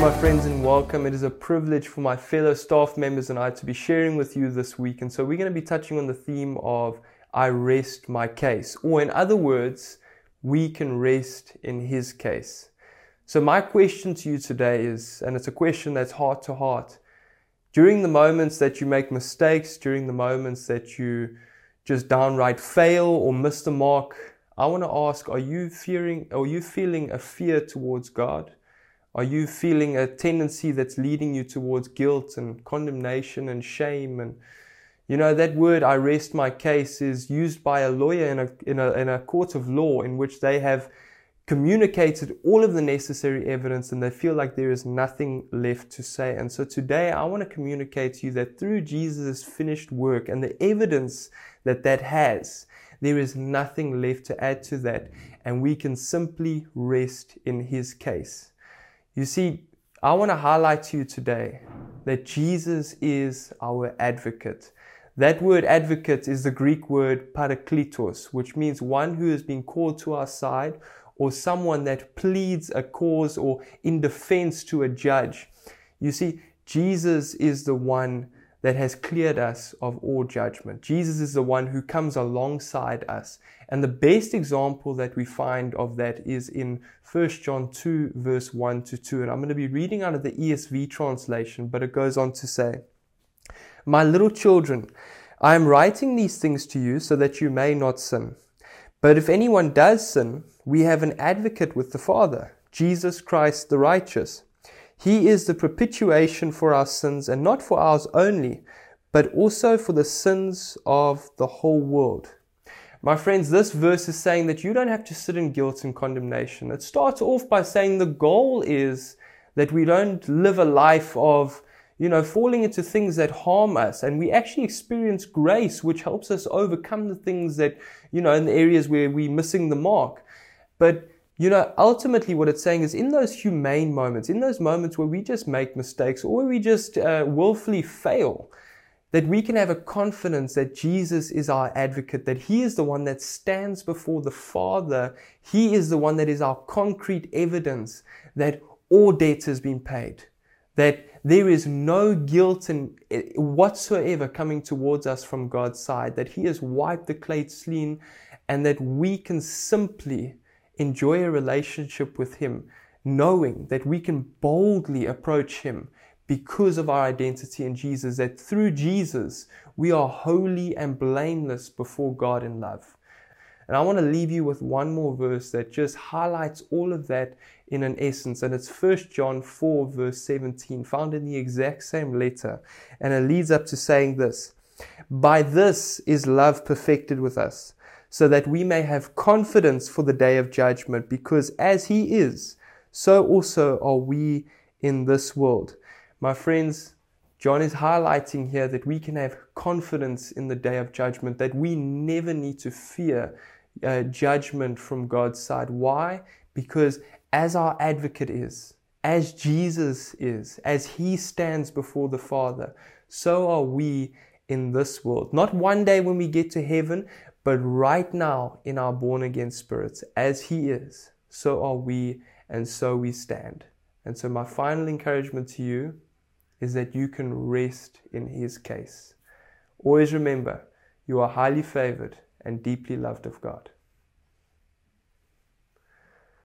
my friends, and welcome. It is a privilege for my fellow staff members and I to be sharing with you this week. And so we're going to be touching on the theme of I rest my case, or in other words, we can rest in His case. So my question to you today is, and it's a question that's heart to heart, during the moments that you make mistakes, during the moments that you just downright fail or miss the mark, I want to ask, are you feeling a fear towards God? Are you feeling a tendency that's leading you towards guilt and condemnation and shame? And you know, that word, I rest my case, is used by a lawyer in a court of law in which they have communicated all of the necessary evidence and they feel like there is nothing left to say. And so today I want to communicate to you that through Jesus' finished work and the evidence that has, there is nothing left to add to that, and we can simply rest in His case. You see, I want to highlight to you today that Jesus is our advocate. That word advocate is the Greek word parakletos, which means one who has been called to our side, or someone that pleads a cause or in defense to a judge. You see, Jesus is the one that has cleared us of all judgment. Jesus is the one who comes alongside us. And the best example that we find of that is in 1 John 2, verse 1 to 2. And I'm going to be reading out of the ESV translation, but it goes on to say, "My little children, I am writing these things to you so that you may not sin. But if anyone does sin, we have an advocate with the Father, Jesus Christ the righteous. He is the propitiation for our sins, and not for ours only, but also for the sins of the whole world." My friends, this verse is saying that you don't have to sit in guilt and condemnation. It starts off by saying the goal is that we don't live a life of, falling into things that harm us, and we actually experience grace, which helps us overcome the things that, in the areas where we're missing the mark. But ultimately what it's saying is in those humane moments, in those moments where we just make mistakes or we just willfully fail, that we can have a confidence that Jesus is our advocate, that He is the one that stands before the Father. He is the one that is our concrete evidence that all debt has been paid, that there is no guilt whatsoever coming towards us from God's side, that He has wiped the slate clean, and that we can simply enjoy a relationship with Him, knowing that we can boldly approach Him because of our identity in Jesus, that through Jesus we are holy and blameless before God in love. And I want to leave you with one more verse that just highlights all of that in an essence, and it's 1 John 4 verse 17, found in the exact same letter, and it leads up to saying this: "By this is love perfected with us, so that we may have confidence for the day of judgment, because as He is, so also are we in this world." My friends, John is highlighting here that we can have confidence in the day of judgment, that we never need to fear judgment from God's side. Why? Because as our advocate is, as Jesus is, as He stands before the Father, so are we in this world. Not one day when we get to heaven, but right now in our born-again spirits. As He is, so are we, and so we stand. And so my final encouragement to you is that you can rest in His case. Always remember, you are highly favored and deeply loved of God.